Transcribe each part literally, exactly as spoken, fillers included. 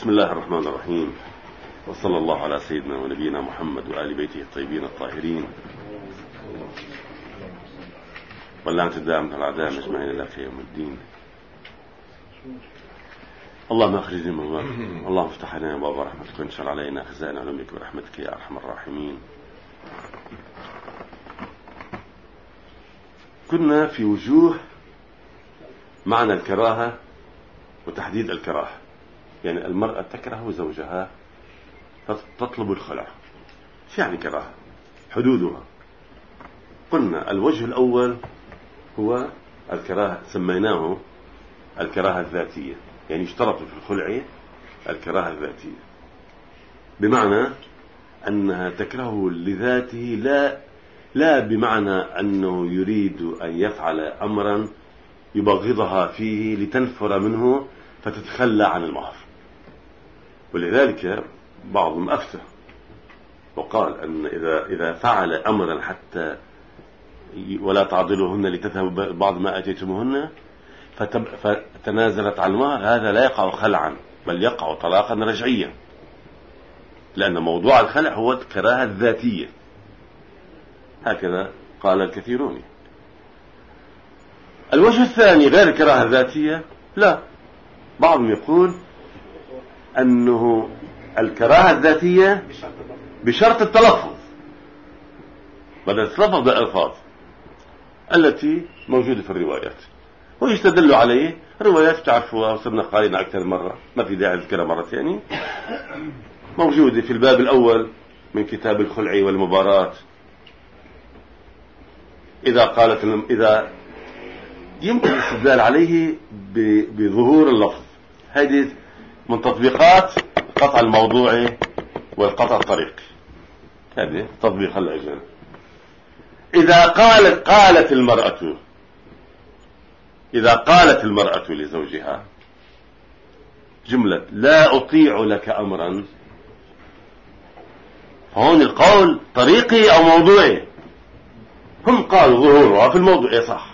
بسم الله الرحمن الرحيم، وصلى الله على سيدنا ونبينا محمد وآل بيته الطيبين الطاهرين، واللعنة الدائمة على الأعداء أجمعين إلى يوم الدين. اللهم أخرجنا من النار، اللهم افتح علينا أبواب رحمتك وانشر علينا خزائن علومك برحمتك يا أرحم الراحمين. كنا في وجوه معنى الكراهة وتحديد الكراهة، يعني المرأة تكره زوجها فتطلب الخلع. شو يعني كراهة؟ حدودها. قلنا الوجه الأول هو الكراهة، سميناه الكراهة الذاتية، يعني اشترط في الخلع الكراهة الذاتية، بمعنى أنها تكرهه لذاته، لا لا بمعنى أنه يريد أن يفعل أمرا يبغضها فيه لتنفر منه فتتخلى عن المهر. ولذلك بعضهم أفتى وقال أن إذا إذا فعل أمرا حتى ولا تعضلوهن لتذهب بعض ما أتيتموهن فتنازلت عن المهر، هذا لا يقع خلعا بل يقع طلاقا رجعيا، لأن موضوع الخلع هو الكراهة الذاتية، هكذا قال الكثيرون. الوجه الثاني غير الكراهة الذاتية، لا، بعضهم يقول أنه الكراهة الذاتية بشرط التلفظ، بدل التلفظ بالألفاظ التي موجودة في الروايات، ويستدل عليه روايات تعرفوها وصرنا قائلين أكثر مرة، ما في داعي لذكرها مرة ثانية، موجودة في الباب الأول من كتاب الخلع والمباراة. إذا قالت إذا يمكن الاستدلال عليه بظهور اللفظ، هذه من تطبيقات قطع الموضوع والقطع الطريقي، هذه تطبيق العجل. إذا قالت قالت المرأة إذا قالت المرأة لزوجها جملة لا أطيع لك أمرا، فهون القول طريقي أو موضوعي؟ هم قالوا ظهورها في الموضوع صح.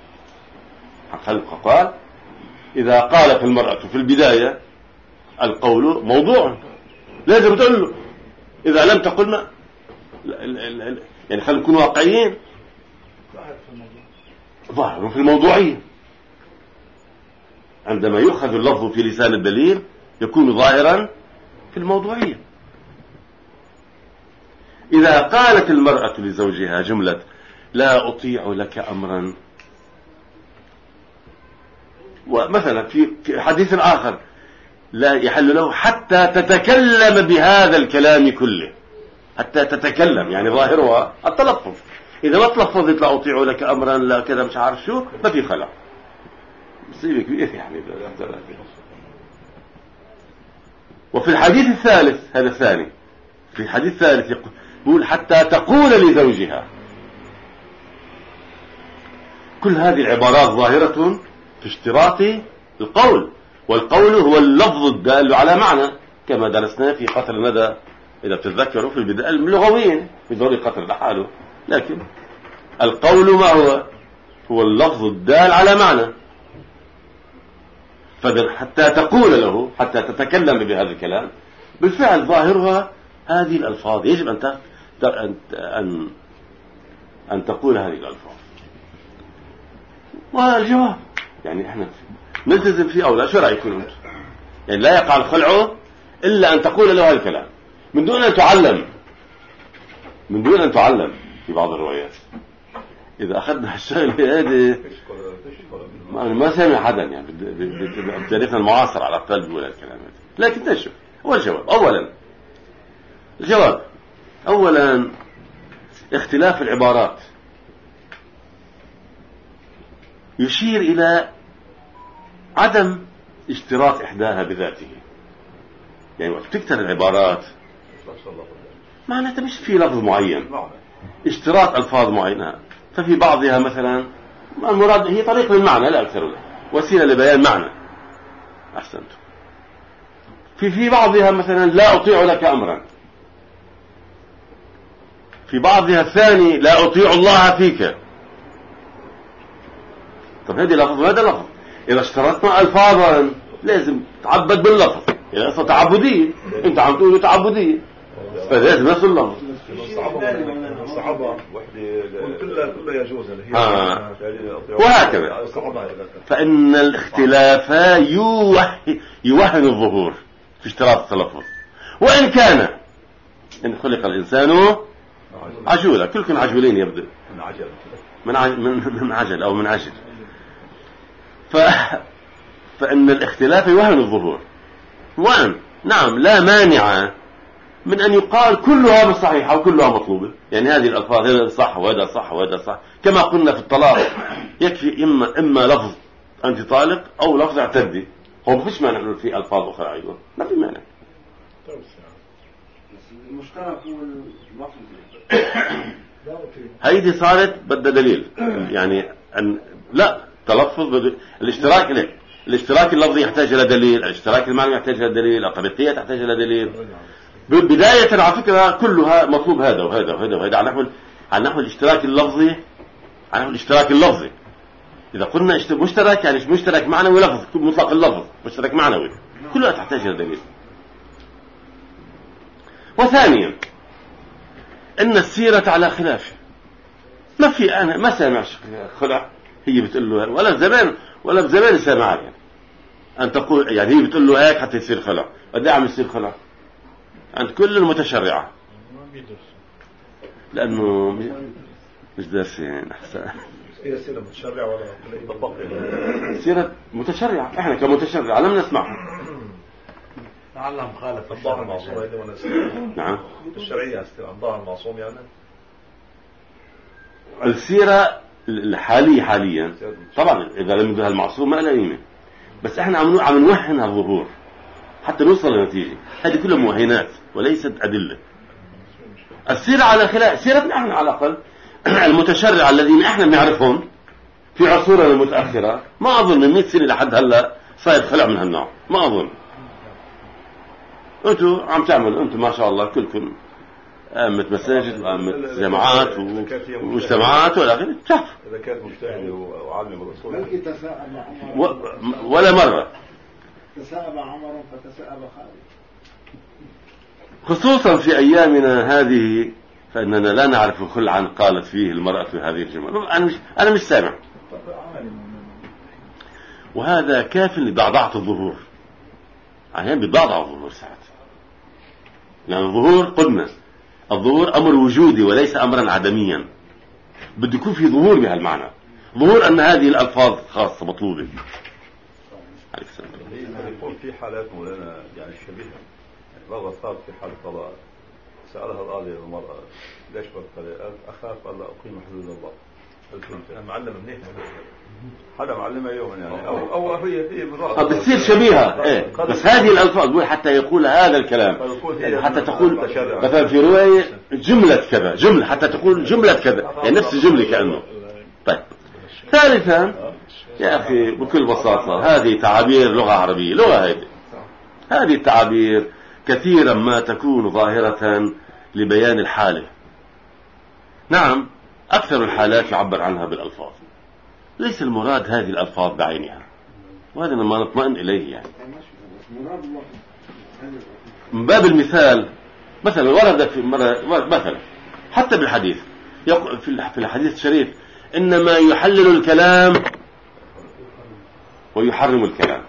قال إذا قالت المرأة في البداية القول موضوع، لازم تقول له، إذا لم تقل ما يعني خلينا نكون واقعيين، ظاهر في الموضوعية. عندما يؤخذ اللفظ في لسان الدليل يكون ظاهرا في الموضوعية. إذا قالت المرأة لزوجها جملة لا أطيع لك أمرا، ومثلا في حديث آخر لا يحل له حتى تتكلم بهذا الكلام كله، حتى تتكلم يعني ظاهرها التلفظ. إذا ما تلفظت لا أطيع لك أمرا لا كذا مش عارف شو، ما في خلع، مصيبة كبيرة يعني. وفي الحديث الثالث، هذا الثاني، في الحديث الثالث يقول حتى تقول لزوجها. كل هذه العبارات ظاهرة في اشتراط القول، والقول هو اللفظ الدال على معنى، كما درسنا في قتل الندى إذا تتذكروا في البداية اللغويين في ضروري قتل لحاله، لكن القول ما هو؟ هو اللفظ الدال على معنى. حتى تقول له، حتى تتكلم بهذا الكلام، بالفعل ظاهرها هذه الألفاظ، يجب أن أن أن تقول هذه الألفاظ. والجواب يعني احنا نلتزم فيه أو لا؟ شو رأيكم أنتم؟ يعني لا يقع الخلع إلا أن تقول له هذا الكلام من دون أن تعلم، من دون أن تعلم في بعض الروايات. إذا أخذنا الشغلة هذه ما سمع حدا يعني بتاريخنا المعاصر على الأقل بيقول الكلام هذا. لكن تشوف هو الجواب. أولا الجواب أولا اختلاف العبارات يشير إلى عدم اشتراط إحداها بذاته. يعني وقت تكتر العبارات معناتها مش في لفظ معين، اشتراط ألفاظ معينة، ففي بعضها مثلا المراد هي طريق للمعنى لا أكثر، وسيلة لبيان معنى. أحسنت. في في بعضها مثلا لا أطيع لك أمرا، في بعضها الثاني لا أطيع الله فيك. طب هذه لفظ وهذا لفظ، إذا اشترطنا ألفاظا لازم تعبد باللفظ. يعني أصلا تعبدية، أنت عم تقول تعبدية فلازم نفس اللفظ. الصحابة وحدة كلها كلها يجوز آه. وهكذا. فإن الاختلاف يوهن الظهور في اشتراط التلفظ، وإن كان إن خلق الإنسان عجولا، كلكم عجولين يبدو من عجل من عجل, من من عجل أو من عجل. ف... فإن الاختلاف يوهن الظهور، وأن نعم لا مانع من أن يقال كلها صحيحة وكلها مطلوبة، يعني هذه الألفاظ هذا صح وهذا صح وهذا صح، كما قلنا في الطلاق يكفي إما إما لفظ أنت طالق أو لفظ اعتدي، هو ما فيش مانع في ألفاظ أخرى أيضا، ما في مانع. المشترك هو اللفظ. هيدي صارت بدها دليل، يعني أن لا تلفظ بد... الاشتراك له الاشتراك اللفظي يحتاج إلى دليل، الاشتراك المعنوي يحتاج إلى دليل، الطريقية تحتاج إلى دليل. بداية على فكرة كلها مطلوب هذا وهذا وهذا وهذا على نحو على نحو الاشتراك اللفظي، على نحو الاشتراك اللفظي. إذا قلنا مشترك يعني مشترك معنوي لفظ مطلق اللفظ مشترك معنوي، كلها تحتاج إلى دليل. وثانيا إن السيرة على خلاف، ما في أنا ما سامع خلع هي بتقول له ولا زمان ولا بزمان سامع يعني أن تقول يعني هي بتقول له هيك حتى يصير خلع، بدي أعمل يصير خلع عند كل المتشرعة لأنه مش دارسين أحسن. هي سيرة متشرعة ولا طبق؟ سيرة متشرعة، إحنا كمتشرعة لم نسمعها. تعلم خالف الظاهر المعصوم هذا ولا نعم الشرعية استلام الظاهر المعصوم يعني. السيرة الحالية حاليا طبعا إذا لم يدها المعصوم ما لا قيمة، بس إحنا عم عم نوهنها الظهور حتى نوصل لنتيجة، هذه كلها موهنات وليست أدلة. السيرة على خلاف سيرتنا احنا على الأقل المتشرع الذين احنا بنعرفهم في عصورنا المتأخرة، ما أظن من مئة سنة لحد هلا صاير خلع من هالنوع، ما أظن. أنتوا عم تعملوا أنتوا ما شاء الله كلكم أمة مساجد وأمة جماعات ومجتمعات ولا غيره، تعرف إذا كانت مجتهد وعالم الرسول ولا مرة تساءب عمر فتساءب خالد، خصوصا في أيامنا هذه فإننا لا نعرف خلعا قالت فيه المرأة في هذه الجملة. أنا مش أنا مش سامع، وهذا كاف لضعضعة الظهور، أحيانا بضعضع الظهور ساعات، لأن الظهور قلنا الظهور أمر وجودي وليس أمرا عدميا، بده يكون في ظهور بهالمعنى، ظهور أن هذه الألفاظ خاصة مطلوبة. يقول في حالات مولانا يعني شبيهة، مرة صارت في حالة طلاق سألها القاضي المرأة ليش بطلت؟ أخاف ألا أقيم حدود الله. قلت أنا معلم منيح حدا معلمة يوما يعني أو أو هي هي بالرأس بتصير شبيهة إيه، بس هذه الألفاظ حتى يقول هذا الكلام يعني حتى تقول مثلا في رواية جملة كذا جملة حتى تقول جملة كذا يعني نفس الجملة كأنه. طيب ثالثا يا أخي بكل بساطة هذه تعابير لغة عربية، لغة هذه هذه التعابير كثيرا ما تكون ظاهرة لبيان الحالة. نعم أكثر الحالات يعبر عنها بالألفاظ، ليس المراد هذه الألفاظ بعينها، وهذا ما نطمئن إليه يعني. من باب المثال مثلا ورد في مرة مثلا حتى بالحديث في الحديث الشريف إنما يحلل الكلام ويحرم الكلام.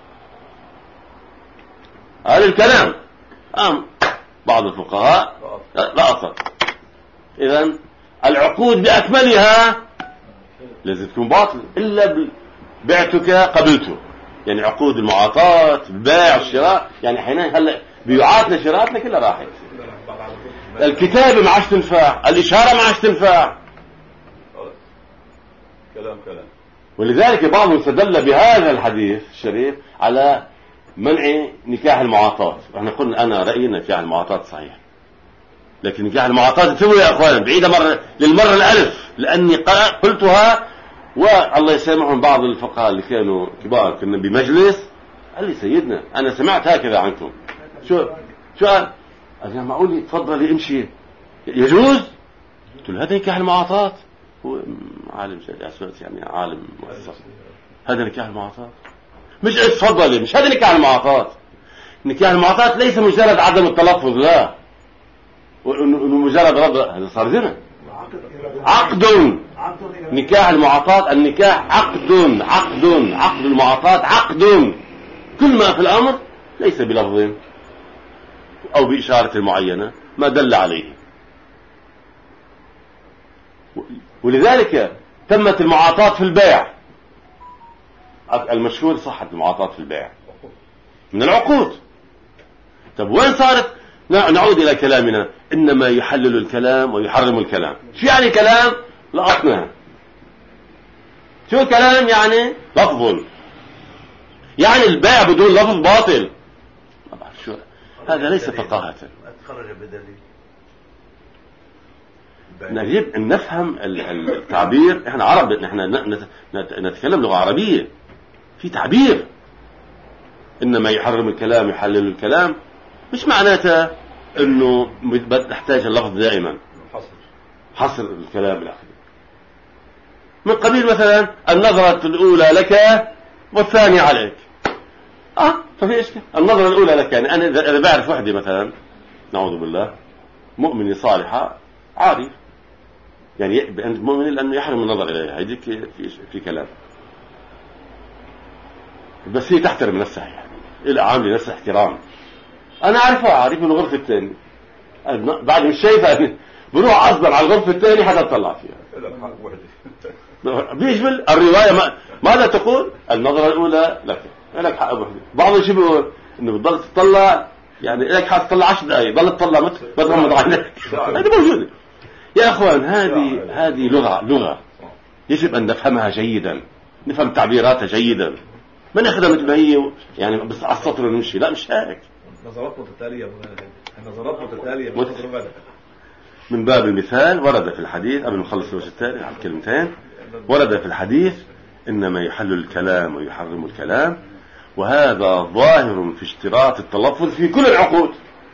هذا الكلام أم بعض الفقهاء لا أصل، إذن العقود بأكملها لازم تكون باطل إلا بعتك قبلته، يعني عقود المعاطاة البيع الشراء يعني حينئذ هلا بيعاتنا شراءاتنا كلها راحت. الكتابة ما عادش تنفع، الإشارة ما عادش تنفع، كلام كلام. ولذلك بعضهم استدل بهذا الحديث الشريف على منع نكاح المعاطاة. احنا قلنا أنا رأيي نكاح المعاطاة صحيح، لكن نكاح المعاطاة تسوي يا أخوان بعيدة مرة للمرة الألف، لأني قلتها والله يسامحهم بعض الفقهاء اللي كانوا كبار كنا بمجلس قال لي سيدنا أنا سمعت هكذا عنكم. شو شو قال؟ قال معقول تفضل امشي يجوز؟ قلت له هذا نكاح المعاطاة. هو عالم يعني عالم مؤسس، هذا نكاح المعاطاة مش تفضل، مش هذا نكاح المعاطاة. نكاح المعاطاة ليس مجرد عدم التلفظ، لا، وإنه مجرد رد، هذا صار زنا. عقد نكاح المعاطاة، النكاح عقد عقد عقد المعاطاة عقد، كل ما في الأمر ليس بلفظ أو بإشارة معينة ما دل عليه. ولذلك تمت المعاطاة في البيع، المشهور صحة المعاطاة في البيع من العقود. طب وين صارت؟ نعود إلى كلامنا، إنما يحلل الكلام ويحرم الكلام. شو يعني كلام؟ لقطناها. شو الكلام يعني؟ لفظ، يعني البيع بدون لفظ باطل. شو هذا؟ ليس فقاهة. نجب أن نفهم التعبير. احنا عرب، احنا نتكلم لغة عربية، في تعبير. إنما يحرم الكلام يحلل الكلام، مش معناته انه نحتاج اللفظ دائما، حصر الكلام الاخير. من قبيل مثلا النظرة الاولى لك والثانية عليك، اه ففي اشكال. النظرة الاولى لك، يعني انا اذا بعرف وحدي مثلا، نعوذ بالله، مؤمنة صالحة عارف، يعني مؤمن لانه يحرم النظر اليها، هيديك في في كلام، بس هي تحترم نفسها، يعني الى عامل نفسها احترام. انا عارفها، عارف من الغرفة الثانية، بعد مش شايفها بروح اصبر على الغرفة الثانية حتى اطلع فيها. بيجمل الرواية ما ماذا تقول؟ النظرة الاولى لك، لك حق وحدة. بعض الشيء بيقول انه بتضل تطلع، يعني لك حق تطلع عشر دقائق، ضل تطلع ما تغمض عينك. هذه موجودة يا اخوان. هذه هذه لغة لغة يجب ان نفهمها جيدا، نفهم تعبيراتها جيدا، ما ناخذها مثل ما هي يعني بس على السطر ونمشي، لا مش هيك. نظرات متتالية، نظرات متتالية من باب المثال. ورد في الحديث، قبل ما نخلص الوجه الثاني على الكلمتين، ورد في الحديث إنما يحل الكلام ويحرم الكلام، وهذا ظاهر في اشتراط التلفظ في كل العقود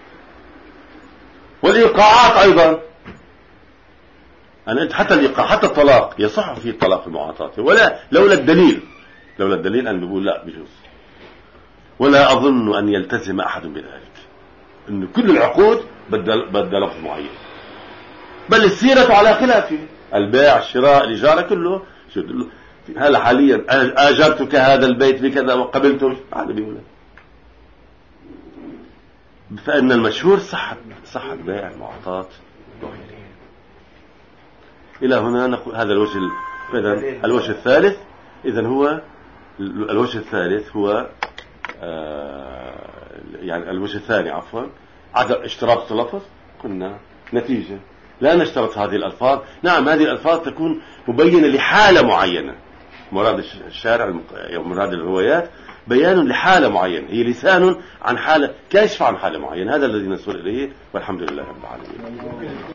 والإيقاعات أيضا. أنا قلت حتى الإيقاع، حتى الطلاق يصح فيه الطلاق المعاطاة، ولا لولا الدليل، لولا الدليل أن بيقول لا بجوز. ولا أظن أن يلتزم أحد بذلك، أن كل العقود بدل بدل لفظ معين، بل السيرة على خلافه. البيع، الشراء، الإجارة، كله هذا حاليا آجرتك هذا البيت بكذا وقبلته، هذا بيقوله. فإن المشهور صحة صحة بيع المعاطاة. إلى هنا نقول هذا الوجه. إذن الوجه الثالث، إذن هو الوجه الثالث هو آه يعني الوجه الثاني عفوا عدم اشتراط التلفظ. قلنا نتيجة لا نشترط هذه الألفاظ. نعم هذه الألفاظ تكون مبينة لحالة معينة، مراد الشارع مراد الروايات بيان لحالة معينة، هي لسان عن حالة كاشف عن حالة معينة. هذا الذي نسأل إليه، والحمد لله رب العالمين.